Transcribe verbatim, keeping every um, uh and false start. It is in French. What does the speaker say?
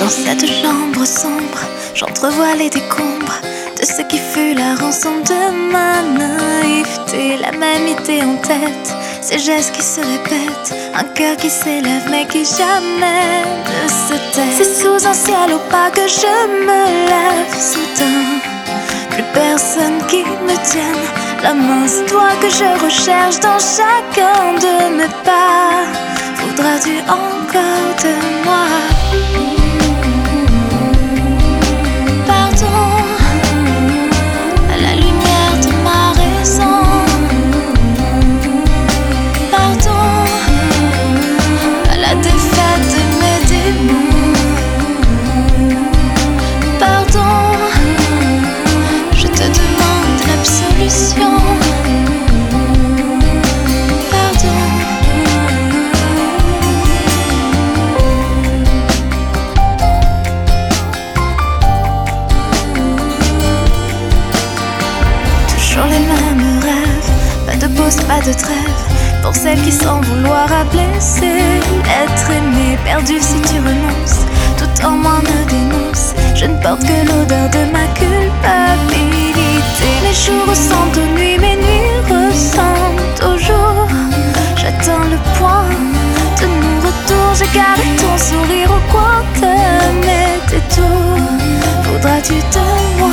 Dans cette chambre sombre, j'entrevois les décombres de ce qui fut la rançon de ma naïveté. La même idée en tête, ces gestes qui se répètent, un cœur qui s'élève mais qui jamais ne se tait. C'est sous un ciel opaque que je me lève soudain. Plus personne qui me tienne la main, c'est toi que je recherche dans chacun de mes pas. Voudras-tu encore de moi? Les mêmes rêves, pas de pause, pas de trêve, pour celles qui sans vouloir à blesser. Être aimé, perdu si tu renonces, tout en moi me dénonce. Je ne porte que l'odeur de ma culpabilité. Mes jours ressemblent aux nuits, mes nuits ressemblent aux jours. J'attends le point de nos retours, je garde ton sourire au coin de mes détours. Voudras-tu de moi?